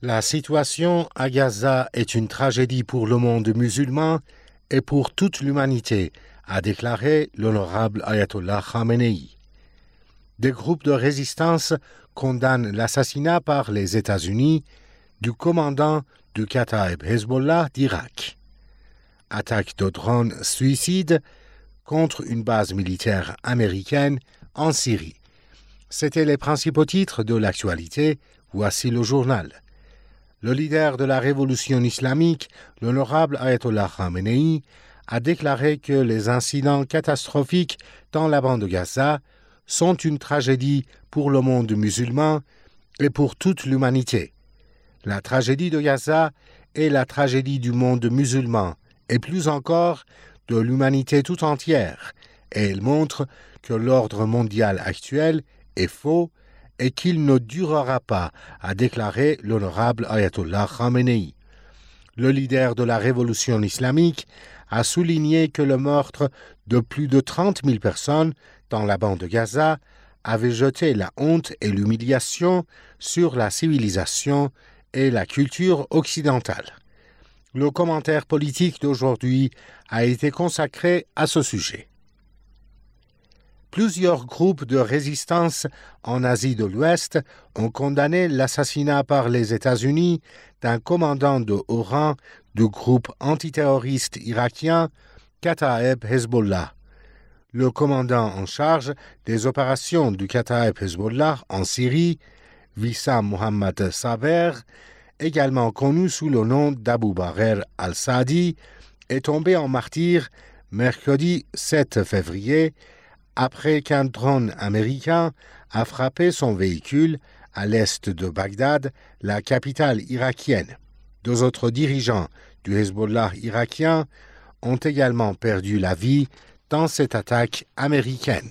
La situation à Gaza est une tragédie pour le monde musulman et pour toute l'humanité, a déclaré l'honorable Ayatollah Khamenei. Des groupes de résistance condamnent l'assassinat par les États-Unis du commandant du Kataeb Hezbollah d'Irak. Attaque de drones suicides contre une base militaire américaine en Syrie. C'étaient les principaux titres de l'actualité. Voici le journal. Le leader de la révolution islamique, l'honorable Ayatollah Khamenei, a déclaré que les incidents catastrophiques dans la bande de Gaza sont une tragédie pour le monde musulman et pour toute l'humanité. La tragédie de Gaza est la tragédie du monde musulman et plus encore de l'humanité tout entière, et elle montre que l'ordre mondial actuel est faux et qu'il ne durera pas, a déclaré l'honorable Ayatollah Khamenei. Le leader de la révolution islamique a souligné que le meurtre de plus de 30 000 personnes dans la bande de Gaza avait jeté la honte et l'humiliation sur la civilisation et la culture occidentale. Le commentaire politique d'aujourd'hui a été consacré à ce sujet. Plusieurs groupes de résistance en Asie de l'Ouest ont condamné l'assassinat par les États-Unis d'un commandant de haut rang du groupe antiterroriste irakien Kataeb Hezbollah. Le commandant en charge des opérations du Kataeb Hezbollah en Syrie, Wissam Mohammed Saber, également connu sous le nom d'Abu Barer al-Saadi, est tombé en martyr mercredi 7 février après qu'un drone américain a frappé son véhicule à l'est de Bagdad, la capitale irakienne. Deux autres dirigeants du Hezbollah irakien ont également perdu la vie dans cette attaque américaine.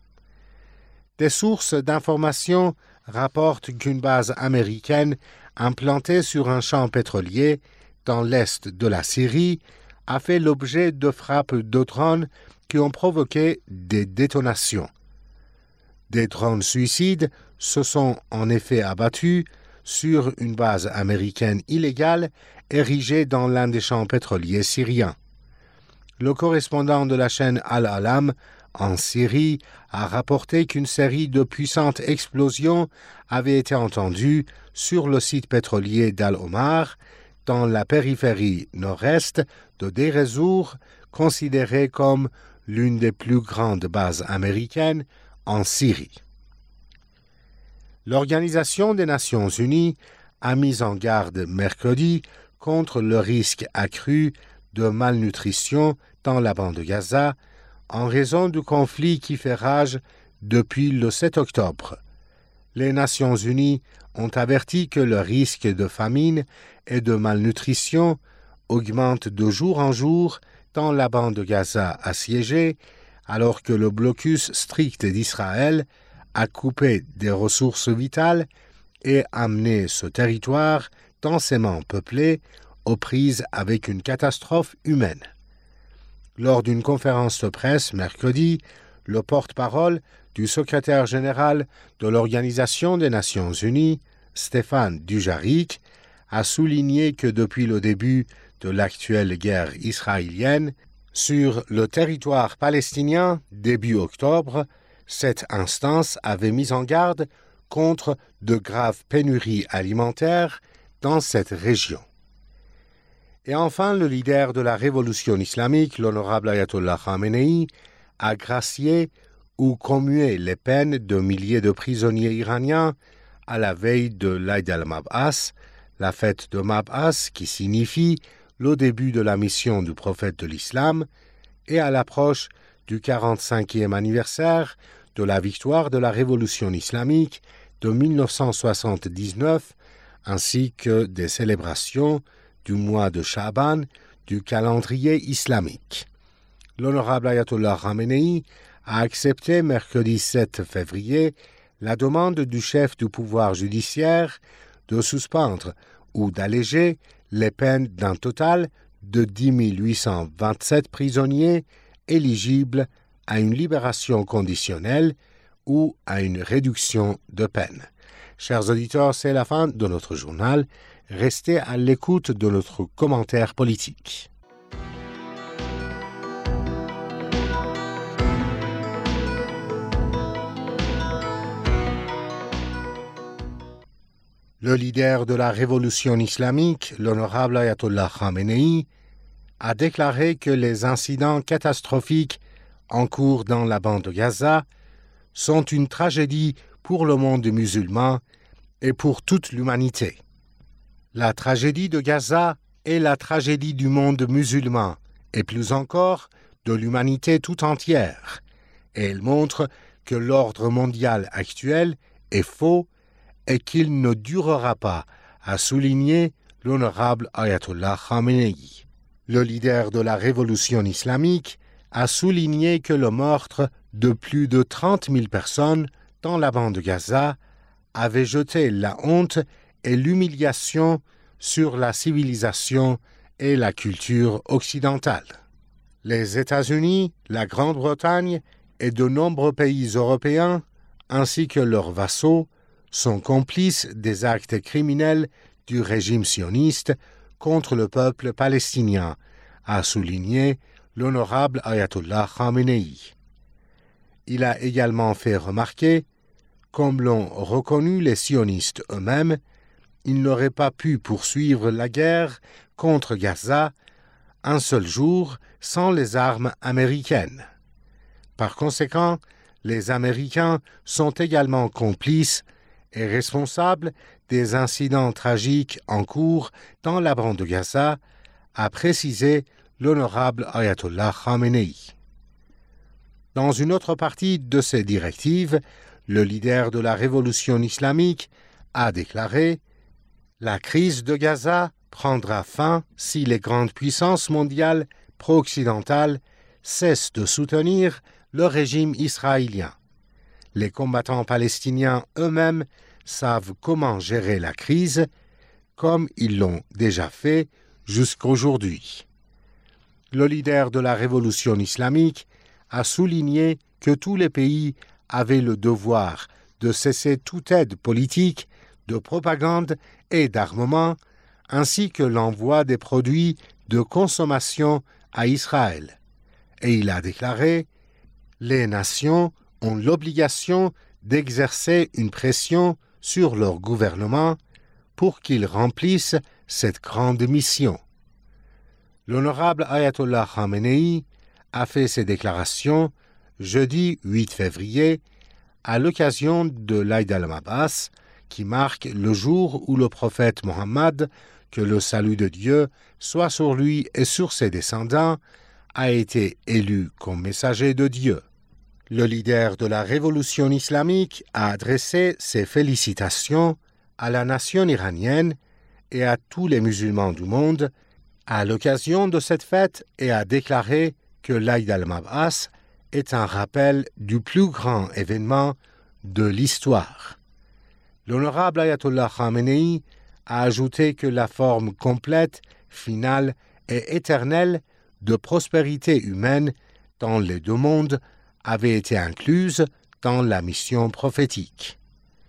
Des sources d'information rapportent qu'une base américaine implantée sur un champ pétrolier dans l'est de la Syrie a fait l'objet de frappes de drones qui ont provoqué des détonations. Des drones suicides se sont en effet abattus sur une base américaine illégale érigée dans l'un des champs pétroliers syriens. Le correspondant de la chaîne Al-Alam en Syrie a rapporté qu'une série de puissantes explosions avait été entendue sur le site pétrolier d'Al-Omar, dans la périphérie nord-est de Deir ez-Zor, considérée comme l'une des plus grandes bases américaines en Syrie. L'Organisation des Nations Unies a mis en garde mercredi contre le risque accru de malnutrition dans la bande de Gaza en raison du conflit qui fait rage depuis le 7 octobre. Les Nations Unies ont averti que le risque de famine et de malnutrition augmente de jour en jour dans la bande de Gaza assiégée, alors que le blocus strict d'Israël a coupé des ressources vitales et amené ce territoire densément peuplé aux prises avec une catastrophe humaine. Lors d'une conférence de presse mercredi, le porte-parole du secrétaire général de l'Organisation des Nations Unies, Stéphane Dujarric, a souligné que depuis le début de l'actuelle guerre israélienne, sur le territoire palestinien début octobre, cette instance avait mis en garde contre de graves pénuries alimentaires dans cette région. Et enfin, le leader de la révolution islamique, l'honorable Ayatollah Khamenei, a gracié ou commué les peines de milliers de prisonniers iraniens à la veille de l'Aïd al-Mab'as, la fête de Mab'as qui signifie le début de la mission du prophète de l'islam, et à l'approche du 45e anniversaire de la victoire de la révolution islamique de 1979, ainsi que des célébrations du mois de Sha'ban du calendrier islamique. L'honorable Ayatollah Khamenei a accepté mercredi 7 février la demande du chef du pouvoir judiciaire de suspendre ou d'alléger les peines d'un total de 10 827 prisonniers éligibles à une libération conditionnelle ou à une réduction de peine. Chers auditeurs, c'est la fin de notre journal. Restez à l'écoute de notre commentaire politique. Le leader de la révolution islamique, l'honorable Ayatollah Khamenei, a déclaré que les incidents catastrophiques en cours dans la bande de Gaza sont une tragédie pour le monde musulman et pour toute l'humanité. La tragédie de Gaza est la tragédie du monde musulman et plus encore de l'humanité tout entière, et elle montre que l'ordre mondial actuel est faux et qu'il ne durera pas, a souligné l'honorable Ayatollah Khamenei. Le leader de la révolution islamique a souligné que le meurtre de plus de 30 000 personnes dans la bande de Gaza avait jeté la honte et l'humiliation sur la civilisation et la culture occidentale. Les États-Unis, la Grande-Bretagne et de nombreux pays européens, ainsi que leurs vassaux, sont complices des actes criminels du régime sioniste contre le peuple palestinien, a souligné l'honorable Ayatollah Khamenei. Il a également fait remarquer, comme l'ont reconnu les sionistes eux-mêmes, ils n'auraient pas pu poursuivre la guerre contre Gaza un seul jour sans les armes américaines. Par conséquent, les Américains sont également complices et responsables des incidents tragiques en cours dans la bande de Gaza, a précisé l'honorable Ayatollah Khamenei. Dans une autre partie de ses directives, le leader de la révolution islamique a déclaré « La crise de Gaza prendra fin si les grandes puissances mondiales pro-occidentales cessent de soutenir le régime israélien. Les combattants palestiniens eux-mêmes savent comment gérer la crise, comme ils l'ont déjà fait jusqu'aujourd'hui. » Le leader de la révolution islamique a souligné que tous les pays avaient le devoir de cesser toute aide politique, de propagande et d'armement, ainsi que l'envoi des produits de consommation à Israël. Et il a déclaré « Les nations ont l'obligation d'exercer une pression sur leur gouvernement pour qu'ils remplissent cette grande mission. » L'honorable Ayatollah Khamenei a fait ces déclarations jeudi 8 février à l'occasion de l'Aïd al-Mab'as, qui marque le jour où le prophète Mohammed, que le salut de Dieu soit sur lui et sur ses descendants, a été élu comme messager de Dieu. Le leader de la révolution islamique a adressé ses félicitations à la nation iranienne et à tous les musulmans du monde à l'occasion de cette fête et a déclaré que l'Aïd al-Mab'as est un rappel du plus grand événement de l'histoire. L'honorable Ayatollah Khamenei a ajouté que la forme complète, finale et éternelle de prospérité humaine dans les deux mondes avait été incluse dans la mission prophétique.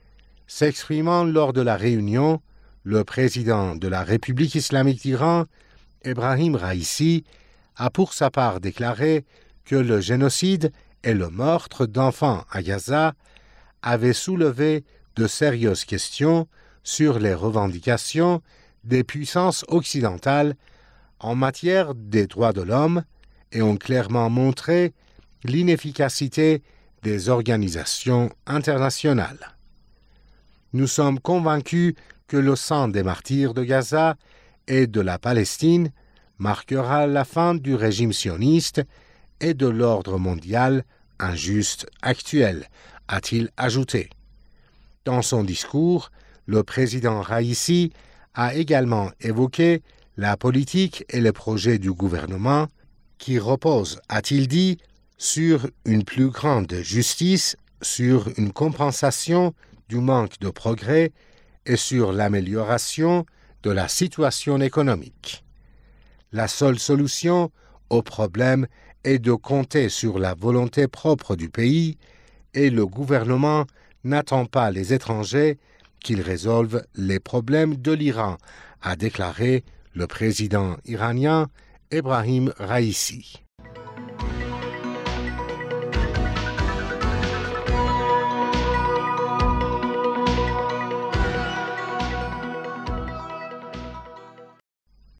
S'exprimant lors de la réunion, le président de la République islamique d'Iran, Ebrahim Raïssi, a pour sa part déclaré que le génocide et le meurtre d'enfants à Gaza avaient soulevé de sérieuses questions sur les revendications des puissances occidentales en matière des droits de l'homme et ont clairement montré l'inefficacité des organisations internationales. Nous sommes convaincus que le sang des martyrs de Gaza et de la Palestine marquera la fin du régime sioniste et de l'ordre mondial injuste actuel, a-t-il ajouté. Dans son discours, le président Raïssi a également évoqué la politique et les projets du gouvernement qui reposent, a-t-il dit, sur une plus grande justice, sur une compensation du manque de progrès et sur l'amélioration de la situation économique. La seule solution au problème est de compter sur la volonté propre du pays et le gouvernement n'attend pas les étrangers qu'ils résolvent les problèmes de l'Iran, a déclaré le président iranien Ebrahim Raïssi.